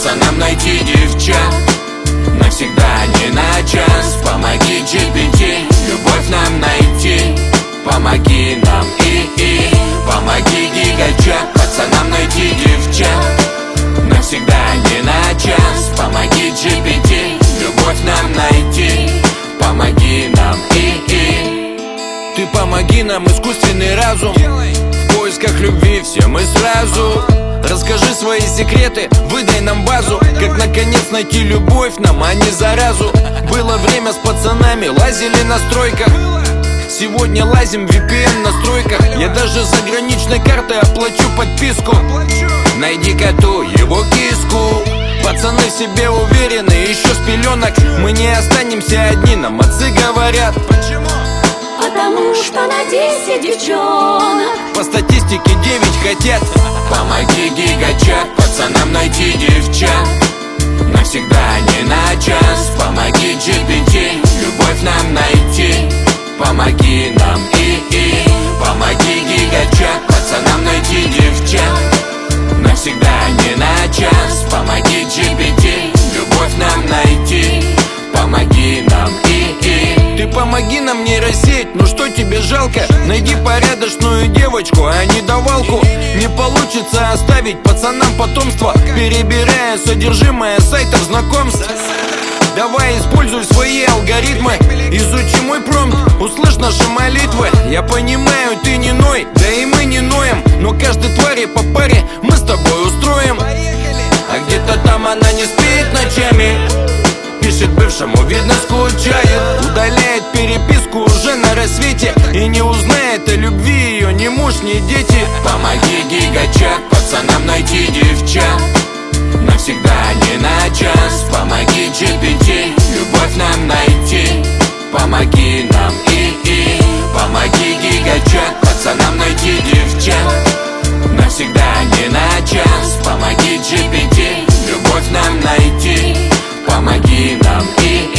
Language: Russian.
пацанам найти девчат. Навсегда, не на час. Помоги GPT, любовь нам найти. Помоги нам, помоги гигачат, пацанам найти девчат. Навсегда, не на час. Помоги GPT, любовь нам найти. Помоги нам, Ты помоги нам, искусственный разум. В поисках любви все мы сразу. Расскажи свои секреты, выдай нам базу. Как наконец найти любовь нам, а не заразу. Было время с пацанами, лазили на стройках. Сегодня лазим в VPN настройках. Я даже заграничной картой оплачу подписку. Найди коту его киску. Пацаны в себе уверены, еще с пеленок. Мы не останемся одни, нам отцы говорят. Потому что на 10 девчонок По статистике 9 хотят. Помоги гигачат, пацанам найти девчат. Навсегда, не на час. Помоги GPT, любовь нам найти. Помоги нам, помоги гигачат, пацанам найти девчат. Навсегда, не на час. Помоги GPT, любовь нам найти. Помоги нам, Ты помоги нам не рассеять, ну что тебе жалко? Найди порядочную девочку, а не давалку. Не получится оставить пацанам потомство, перебирая содержимое сайтов знакомств. Давай используй свои алгоритмы, изучи мой промпт, услышь наши молитвы. Я понимаю, ты не ной, да и мы не ноем, но каждой твари по паре мы с тобой устроим. А где-то там она не спит ночами, пишет бывшему, видно скучает. Удаляет переписку уже на рассвете и не узнает о любви ее ни муж, ни дети. помоги гигачат, пацанам найти девчат. Навсегда, не на час. Помоги GPT, любовь нам найти. Помоги нам, помоги гигачат, пацанам найти девчат. Навсегда, не на час. Помоги GPT, любовь нам найти. Помоги нам,